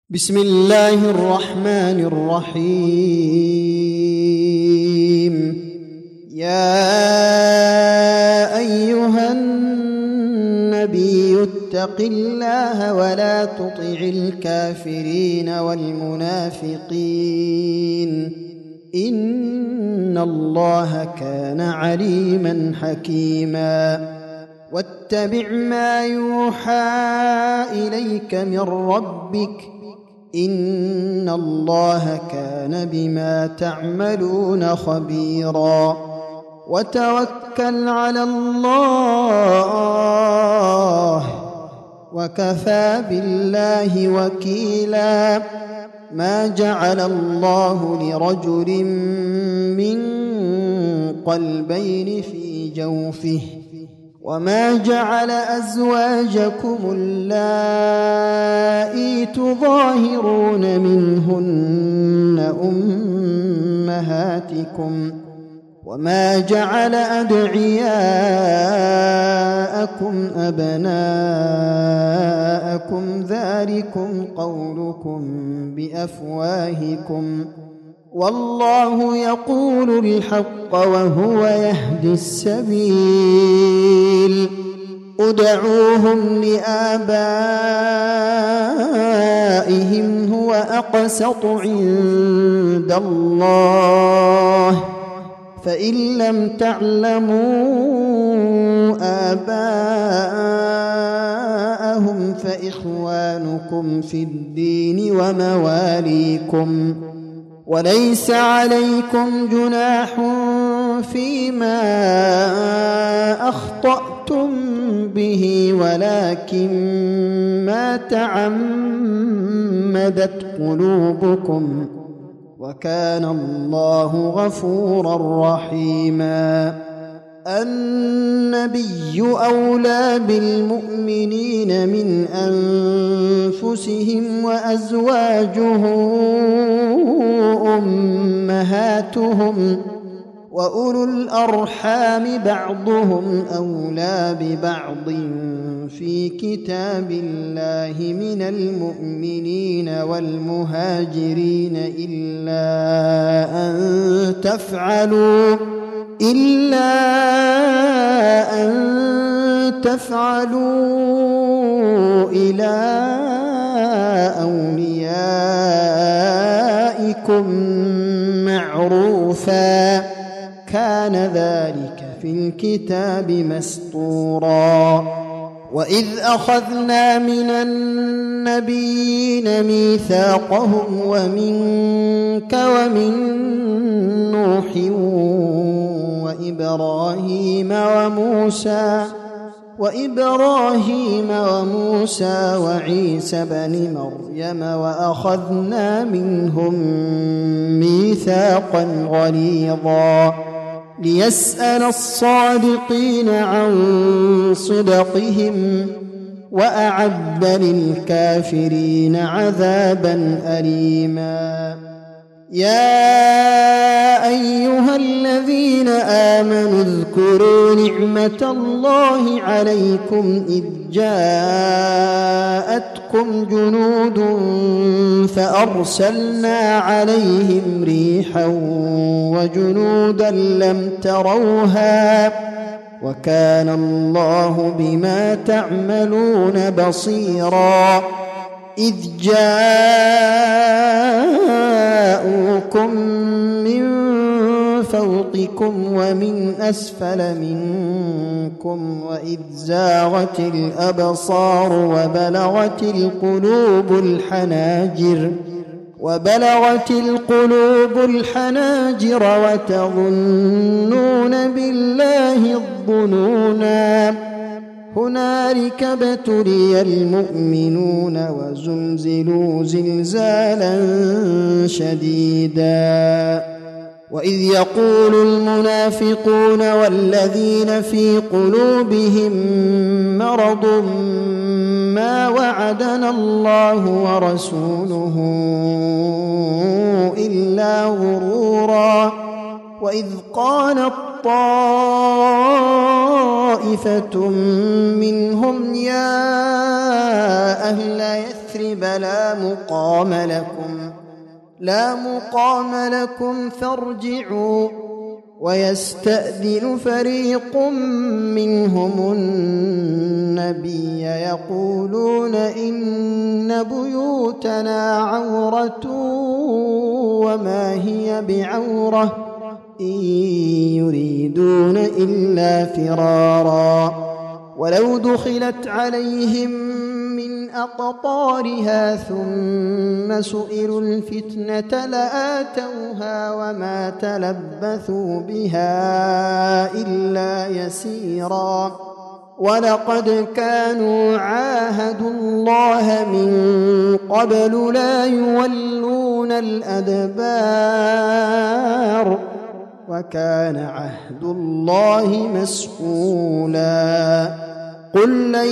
بسم الله الرحمن الرحيم. يا أيها النبي اتق الله ولا تطع الكافرين والمنافقين إن الله كان عليما حكيما. واتبع ما يوحى إليك من ربك إن الله كان بما تعملون خبيرا. وتوكل على الله وكفى بالله وكيلا. ما جعل الله لرجل من قلبين في جوفه وما جعل أزواجكم اللائي تظاهرون منهن أمهاتكم وما جعل أدعياءكم أبناءكم ذلكم قولكم بأفواهكم والله يقول الحق وهو يهدي السبيل. ادعوهم لآبائهم هو أقسط عند الله فإن لم تعلموا آباءهم فإخوانكم في الدين ومواليكم وليس عليكم جناح فيما أخطأتم به ولكن ما تعمدت قلوبكم وكان الله غفورا رحيما. النبي أولى بالمؤمنين من أنفسهم وأزواجه أمهاتهم وأولو الأرحام بعضهم أولى ببعض في كتاب الله من المؤمنين والمهاجرين إلا أن تفعلوا إلى أوليائكم معروفا كان ذلك في الكتاب مسطورا. وإذ أخذنا من النبيين ميثاقهم ومنك ومن نوح وإبراهيم وموسى وعيسى بن مريم وأخذنا منهم ميثاقا غليظا ليسأل الصادقين عن صدقهم وأعد للكافرين عذابا أليما. يا أيها الذين آمنوا اذكروا نعمة الله عليكم إذ جاءتكم جنود فأرسلنا عليهم ريحا وجنودا لم تروها وكان الله بما تعملون بصيرا. إذ جاءوكم من فوقكم ومن أسفل منكم وإذ زاغت الأبصار وبلغت القلوب الحناجر وتظنون بالله الظنونا. هنالك ابتلي المؤمنون وزلزلوا زلزالا شديدا. وإذ يقول المنافقون والذين في قلوبهم مرض ما وعدنا الله ورسوله إلا غرورا. وإذ قالت طائفة منهم يا أهل يثرب يثرب لا مقام لكم فارجعوا. ويستأذن فريق منهم النبي يقولون إن بيوتنا عورة وما هي بعورة إن يريدون إلا فرارا. ولو دخلت عليهم من أقطارها ثم سئلوا الفتنة لآتوها وما تلبثوا بها إلا يسيرا. ولقد كانوا عاهدوا الله من قبل لا يولون الأدبار وكان عهد الله مسؤولا. قل لن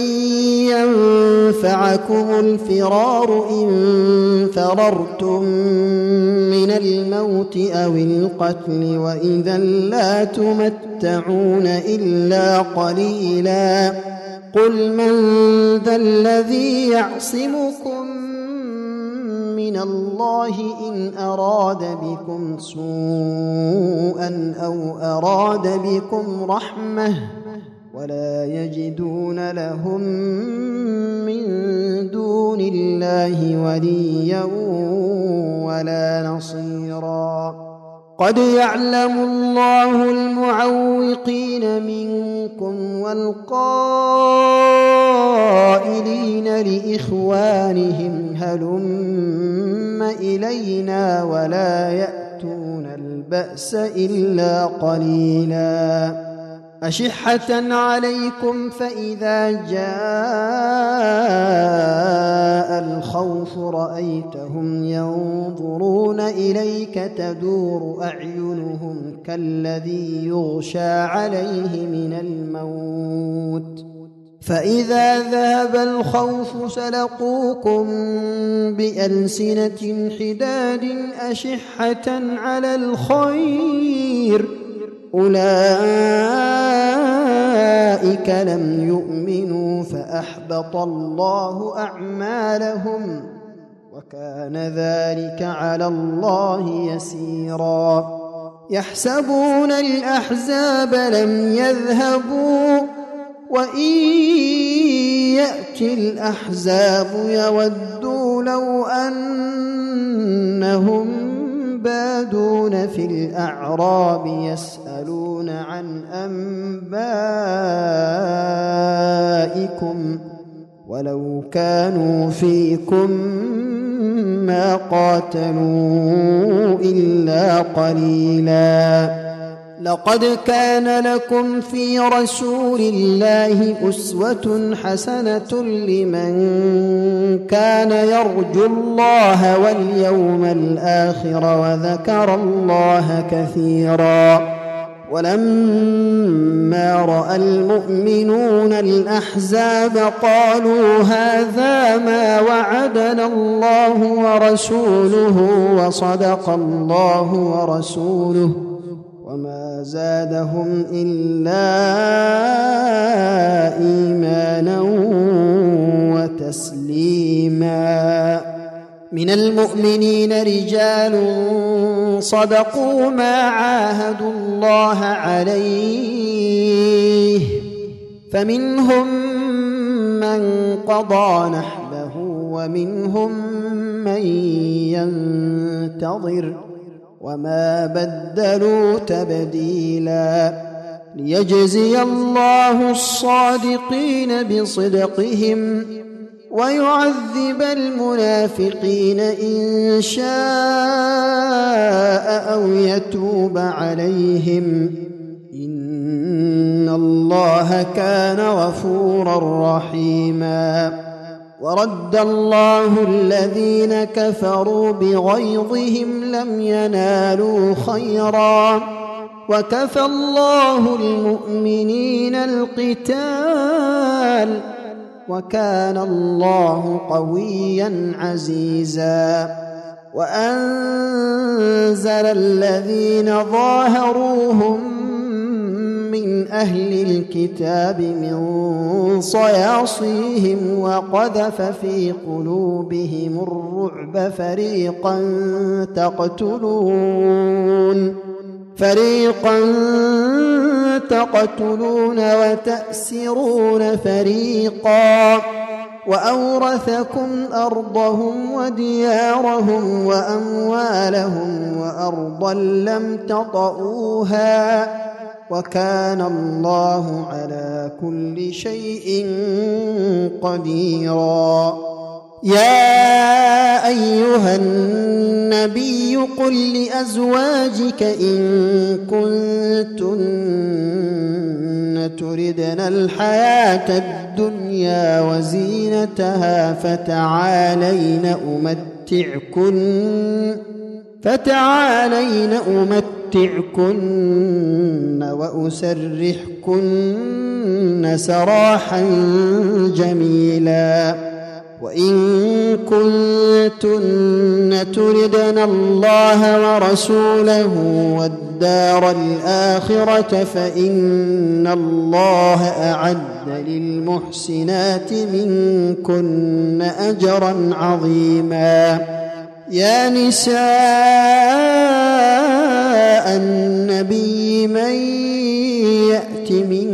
ينفعكم الفرار إن فررتم من الموت أو القتل وإذا لا تمتعون إلا قليلا. قل من ذا الذي يعصمكم من الله إن أراد بكم سوءا أو أراد بكم رحمة ولا يجدون لهم من دون الله وليا ولا نصيرا. قد يعلم الله المعوقين منكم والقائلين لإخوانهم هلم إلينا ولا يأتون البأس إلا قليلا. أشحة عليكم فإذا جاء الخوف رأيتهم ينظرون إليك تدور أعينهم كالذي يغشى عليه من الموت فإذا ذهب الخوف سلقوكم بألسنة حداد أشحة على الخير أولئك لم يؤمنوا فأحبط الله أعمالهم وكان ذلك على الله يسيرا. يحسبون الأحزاب لم يذهبوا وإن يأتي الأحزاب يودوا لو أنهم بادون في الأعراب يسألون عن أنبائكم ولو كانوا فيكم ما قاتلوا إلا قليلا. لقد كان لكم في رسول الله أسوة حسنة لمن كان يرجو الله واليوم الآخر وذكر الله كثيرا. ولما رأى المؤمنون الأحزاب قالوا هذا ما وعدنا الله ورسوله وصدق الله ورسوله وما زادهم إلا إيمانا وتسليما. من المؤمنين رجال صدقوا ما عاهدوا الله عليه فمنهم من قضى نحبه ومنهم من ينتظر وما بدلوا تبديلا. ليجزي الله الصادقين بصدقهم ويعذب المنافقين إن شاء أو يتوب عليهم إن الله كان غفورا رحيما. ورد الله الذين كفروا بغيظهم لم ينالوا خيرا وكفى الله المؤمنين القتال وكان الله قويا عزيزا. وأنزل الذين ظاهروهم من أهل الكتاب من صياصيهم وقذف في قلوبهم الرعب فريقا تقتلون وتأسرون فريقا وأورثكم أرضهم وديارهم وأموالهم وأرضا لم تطئوها وكان الله على كل شيء قديرا. يا أيها النبي قل لأزواجك إن كنتن تردن الحياة الدنيا وزينتها فتعالين أمتعكن وأسرحكن سراحا جميلا. وإن كنتن تردن الله ورسوله والدار الآخرة فإن الله أعد للمحسنات منكن أجرا عظيما. يا نساء النبي من يأت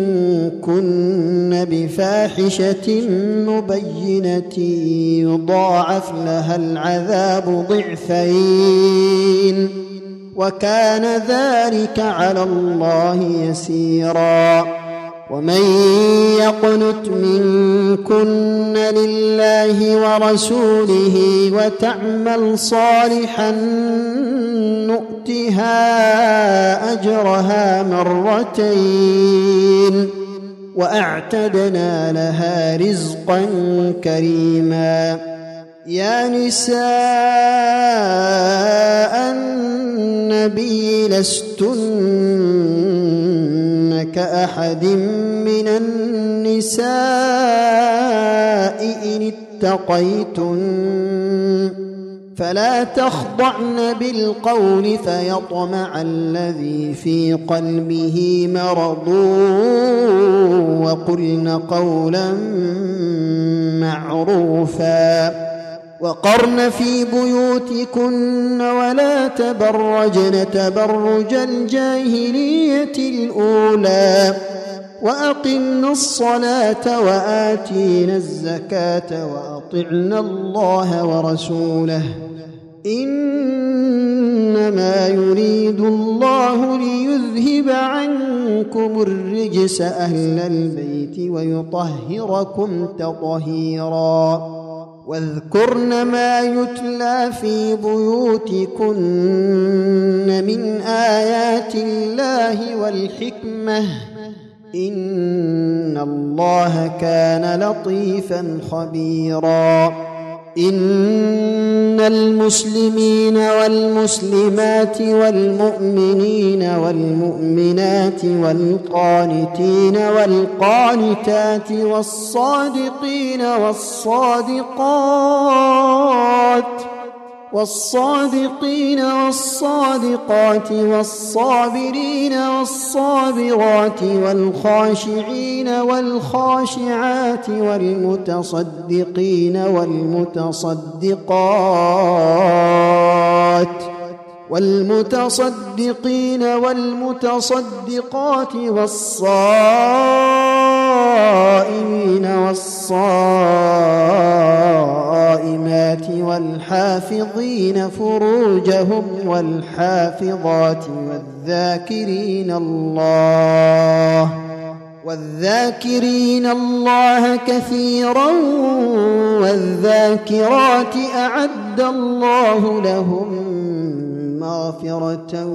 منكن بفاحشة مبينة يضاعف لها العذاب ضعفين وكان ذلك على الله يسيرا. ومن يقنت منكن لله ورسوله وتعمل صالحا نؤتها أجرها مرتين وأعتدنا لها رزقا كريما. يا نساء النبي لستن كأحد من النساء إن اتقيتن فلا تخضعن بالقول فيطمع الذي في قلبه مرض وقلن قولا معروفا. وقرن في بيوتكن ولا تبرجن تبرج الجاهلية الأولى وأقمن الصلاة وآتينا الزكاة وأطعن الله ورسوله إنما يريد الله ليذهب عنكم الرجس أهل البيت ويطهركم تطهيرا. واذكرن ما يتلى في بيوتكن من آيات الله والحكمة إن الله كان لطيفا خبيرا. إن المسلمين والمسلمات والمؤمنين والمؤمنات والقانتين والقانتات والصادقين والصادقات والصابرين والصابرات والخاشعين والخاشعات والمتصدقين والمتصدقات والصائمين والصائمات والحافظين فروجهم والحافظات والذاكرين الله كثيرا والذاكرات أعد الله لهم مغفرة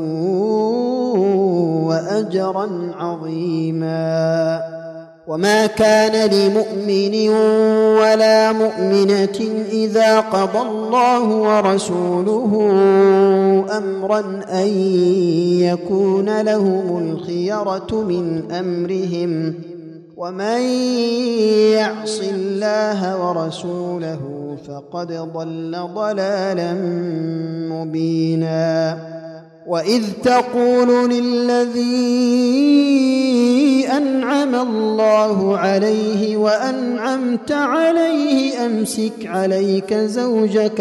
وأجرا عظيما. وما كان لمؤمن ولا مؤمنة إذا قضى الله ورسوله أمرا أن يكون لهم الخيرة من أمرهم ومن يعص الله ورسوله فقد ضل ضلالا مبينا. وإذ تقول للذي أنعم الله عليه وأنعمت عليه أمسك عليك زوجك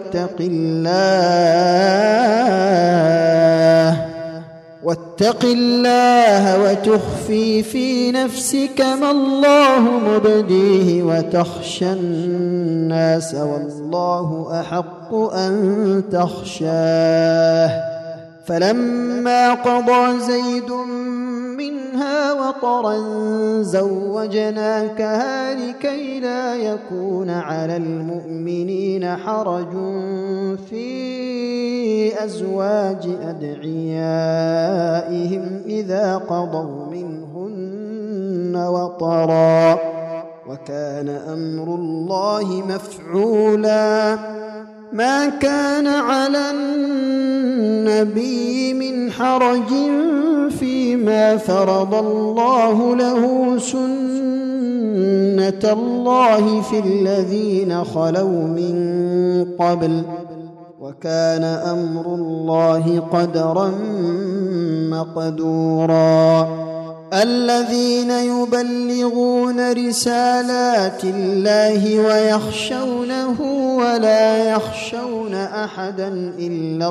واتق الله وتخفي في نفسك ما الله مبديه وتخشى الناس والله أحق أن تخشاه فلما قضى زيد منها وطرا زوجناكها لكي لا يكون على المؤمنين حرج في أزواج أدعيائهم إذا قضوا منهن وطرا وكان أمر الله مفعولا ما كان على النبي من حرج فيما فرض الله له سنة الله في الذين خلوا من قبل وكان أمر الله قدرا مقدورا الذين يبلغون رسالات الله ويخشونه ولا يخشون أحدا إلا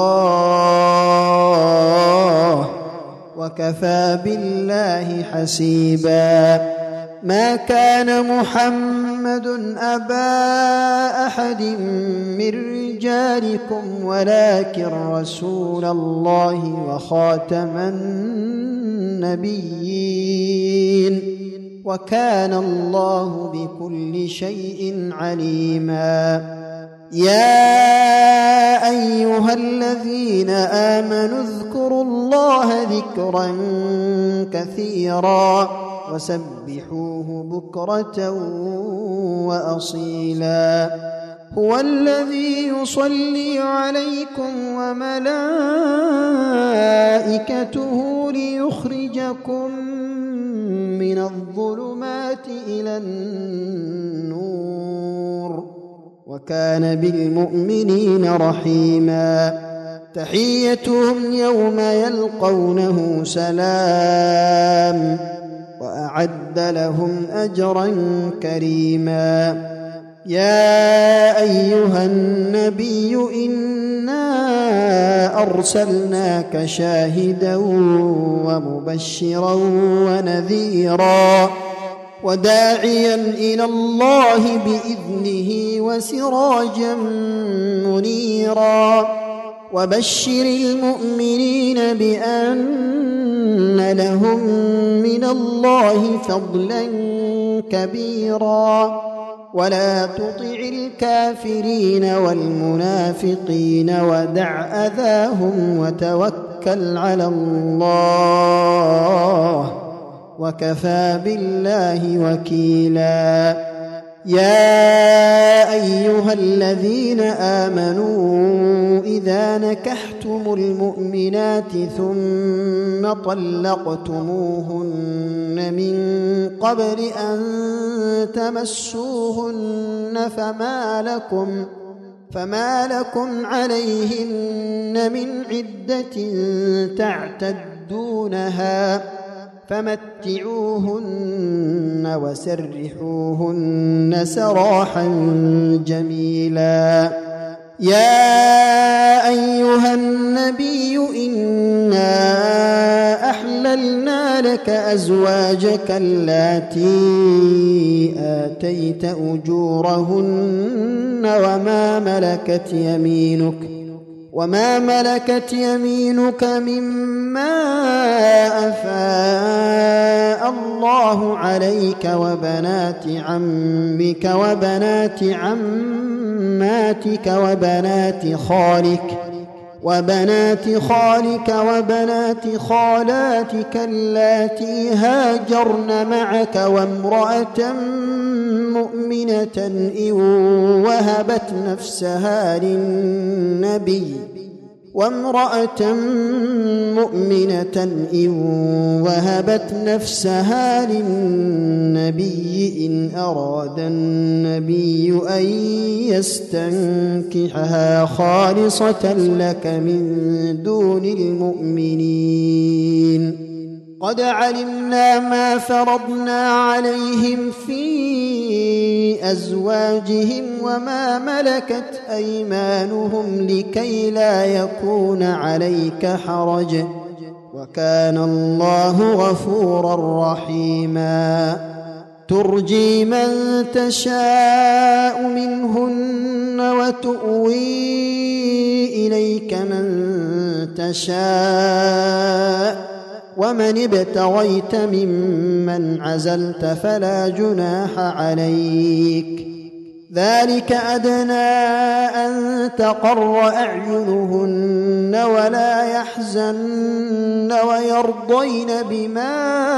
الله وكفى بالله حسيبا ما كان محمد أبا أحد من رجالكم ولكن رسول الله وخاتم النبيين وكان الله بكل شيء عليما يا أيها الذين آمنوا اذكروا الله ذكرا كثيرا وسبحوه بكرة وأصيلا هو الذي يصلي عليكم وملائكته ليخرجكم من الظلمات إلى النور وكان بالمؤمنين رحيما تحيتهم يوم يلقونه سلام وأعد لهم أجرا كريما يا أيها النبي إنا أرسلناك شاهدا ومبشرا ونذيرا وداعيا إلى الله بإذنه وسراجا منيرا وبشر المؤمنين بأن لهم من الله فضلا كبيرا ولا تطع الكافرين والمنافقين ودع أذاهم وتوكل على الله وكفى بالله وكيلا يا أيها الذين آمنوا إذا نكحتم المؤمنات ثم طلقتموهن من قبل أن تمسوهن فما لكم عليهن من عدة تعتدونها فمتعوهن وسرحوهن سراحا جميلا يا أيها النبي إنا أحللنا لك أزواجك اللاتي آتيت أجورهن وما ملكت يمينك مما أفاء الله عليك وبنات عمك وبنات عماتك وبنات خالك وبنات خالاتك اللاتي هاجرن معك وامرأة مؤمنة إن وهبت نفسها للنبي وامرأة مؤمنة إن وهبت نفسها للنبي إن أراد النبي أن يستنكحها خالصة لك من دون المؤمنين. قد علمنا ما فرضنا عليهم في أزواجهم وما ملكت أيمانهم لكي لا يكون عليك حرج، وكان الله غفورا رحيما. ترجي من تشاء منهن وتؤوي إليك من تشاء، ومن ابتغيت ممن عزلت فلا جناح عليك. ذلك أدنى أن تقر أعينهن ولا يحزن ويرضين بما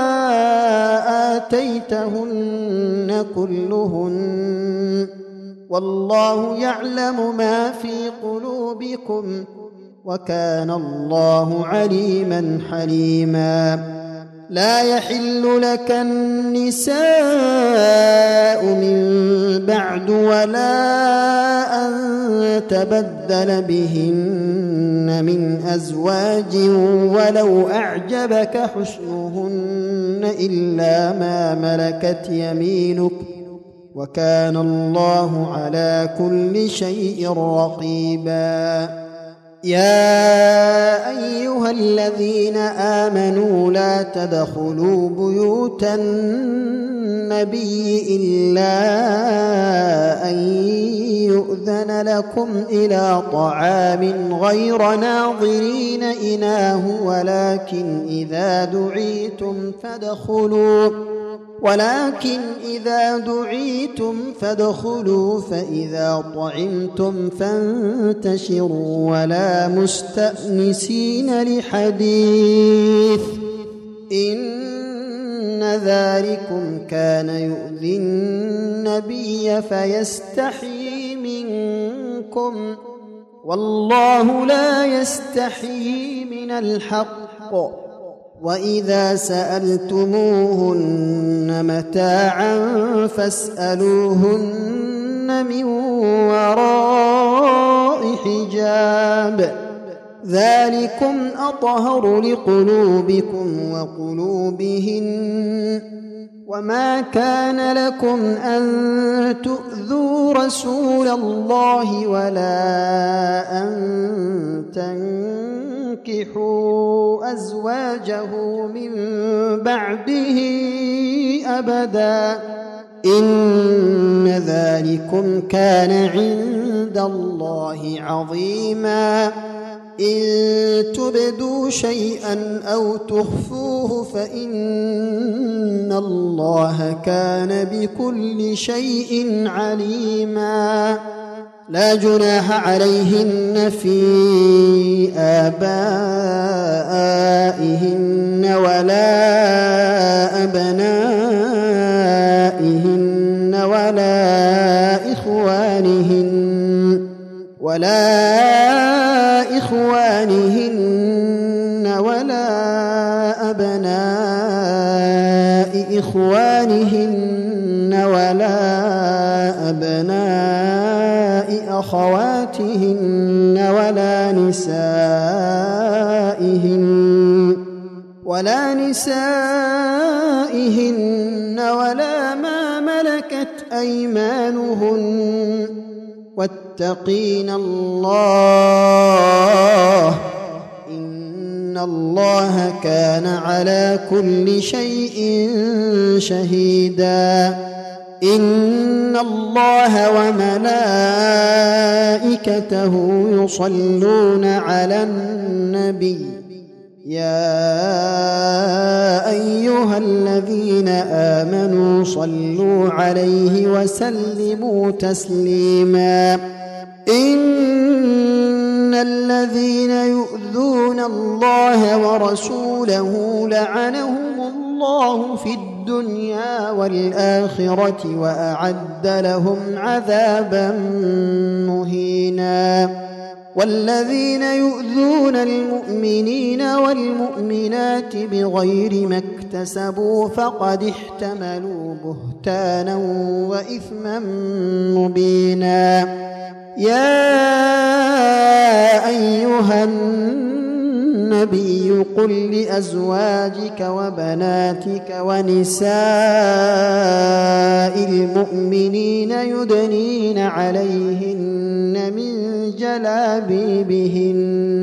آتيتهن كلهن، والله يعلم ما في قلوبكم، وكان الله عليما حليما. لا يحل لك النساء من بعد ولا أن تبدل بهن من أزواج ولو أعجبك حسنهن إلا ما ملكت يمينك، وكان الله على كل شيء رقيبا. يا أيها الذين آمنوا لا تدخلوا بيوت النبي إلا أن يؤذن لكم إلى طعام غير ناظرين إناه، ولكن إذا دعيتم فادخلوا فإذا طعمتم فانتشروا ولا مستأنسين لحديث، إن ذلكم كان يؤذي النبي فيستحيي منكم، والله لا يستحيي من الحق. وإذا سألتموهن متاعا فاسألوهن من وراء حجاب، ذلكم أطهر لقلوبكم وقلوبهن. وما كان لكم أن تؤذوا رسول الله ولا أن تنكحوا أزواجه من بعده أبدا، إن ذلكم كان عند الله عظيما. إن تبدوا شيئا أو تخفوه فإن الله كان بكل شيء عليما. لا جناح عليهن في آبائهن ولا أبنائهن ولا إخوانهن ولا أبناء إخوانهن ولا أبناء أخواتهن ولا نسائهن ولا ما ملكت أيمانهن، واتقين الله، إن الله كان على كل شيء شهيدا. إن الله وملائكته يصلون على النبي، يا أيها الذين آمنوا صلوا عليه وسلموا تسليما. إن الذين يؤذون الله ورسوله لعنهم الله في الدنيا والآخرة وأعد لهم عذابا مهينا. والذين يؤذون المؤمنين والمؤمنات بغير ما اكتسبوا فقد احتملوا بهتانا وإثما مبينا. يا أيها النبي قل لأزواجك وبناتك ونساء المؤمنين يدنين عليهن من جلابيبهن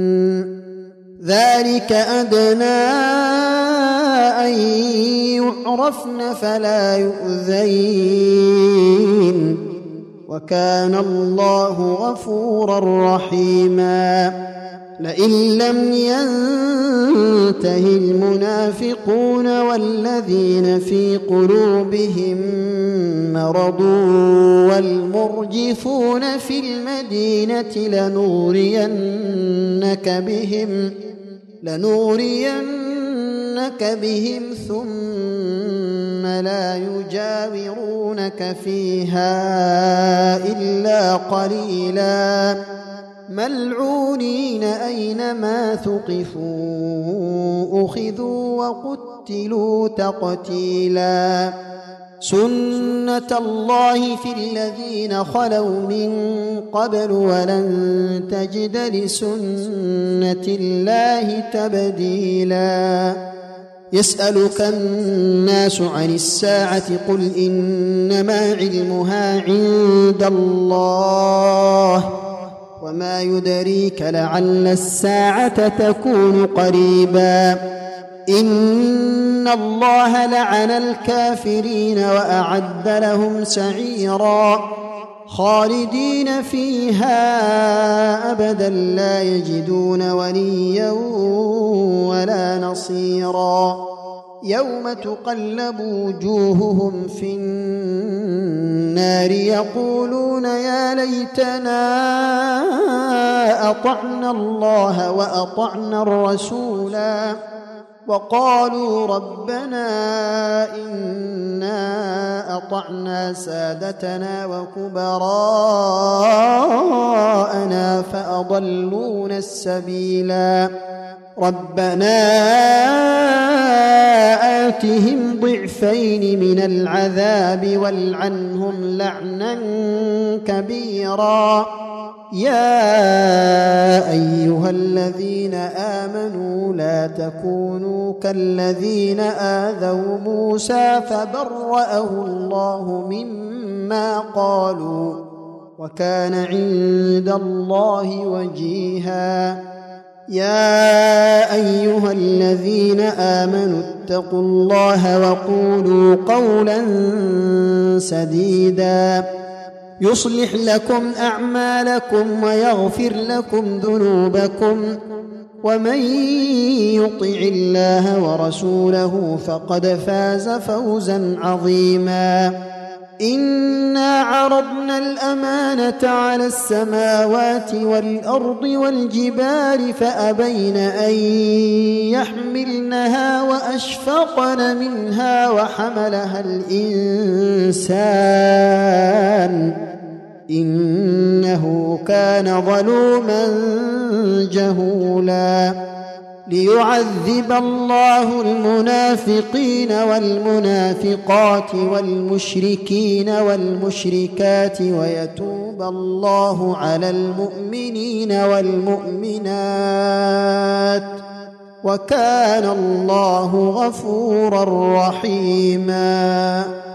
ذلك أدنى أن يعرفن فلا يؤذين وكان الله غفورا رحيما. لئن لم ينته المنافقون والذين في قلوبهم مرض والمرجفون في المدينة لنغرينك بهم ثم لا يجاورونك فيها إلا قليلا ملعونين أينما ثقفوا أخذوا وقتلوا تقتيلا. سنة الله في الذين خلوا من قبل ولن تجد لسنة الله تبديلا. يسألك الناس عن الساعة قل إنما علمها عند الله وما يدريك لعل الساعة تكون قريبا. إن الله لعن الكافرين وأعد لهم سعيرا خالدين فيها أبدا لا يجدون وليا ولا نصيرا. يوم تقلب وجوههم في النار يقولون يا ليتنا أطعنا الله وأطعنا الرسولا وقالوا ربنا إنا أطعنا سادتنا وكبراءنا فأضلونا السبيلا. ربنا آتهم ضعفين من العذاب والعنهم لعنا كبيرا. يا أيها الذين آمنوا لا تكونوا كالذين آذوا موسى فبرأه الله مما قالوا وكان عند الله وجيها. يا أيها الذين آمنوا اتقوا الله وقولوا قولا سديدا يصلح لكم أعمالكم ويغفر لكم ذنوبكم ومن يطع الله ورسوله فقد فاز فوزا عظيما. إنا عرضنا الأمانة على السماوات والأرض والجبال فأبين أن يحملنها وأشفقن منها وحملها الإنسان إنه كان ظلوما جهولا. ليعذب الله المنافقين والمنافقات والمشركين والمشركات ويتوب الله على المؤمنين والمؤمنات وكان الله غفورا رحيما.